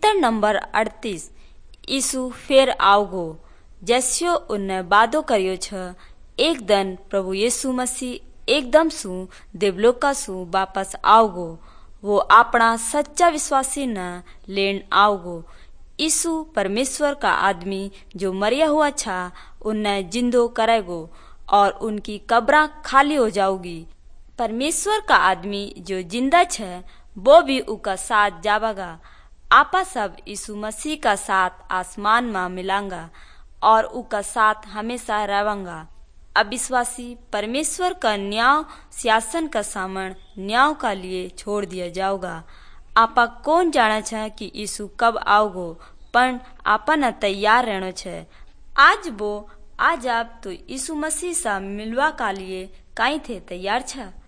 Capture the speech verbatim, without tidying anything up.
चित्र नंबर अड़तीस। यीशु फेर आवगो। जैस्यो उनने वादो कर्यो छ, एक दिन प्रभु यीशु मसीह एकदम सु देवलोका सु वापस आवगो। वो अपना सच्चा विश्वासी न लेन आवगो। यीशु परमेश्वर का आदमी जो मरिया हुआ था उन्हें जिंदो करेगो और उनकी कब्र खाली हो जाओगी। परमेश्वर का आदमी जो जिंदा छे वो भी उनका साथ जावागा। आपा सब यीशु मसीह का साथ आसमान में मिलांगा और उनका साथ हमेशा रहेंगा। अविश्वासी परमेश्वर का न्याय शासन का सामन न्याय का लिए छोड़ दिया जाओगा। आपा कौन जाने छे कि यीशु कब आओगो, पण आपा न तैयार रहनो छे। आज वो आज आप तो यीशु मसीह से मिलवा का लिए कहीं थे तैयार छे।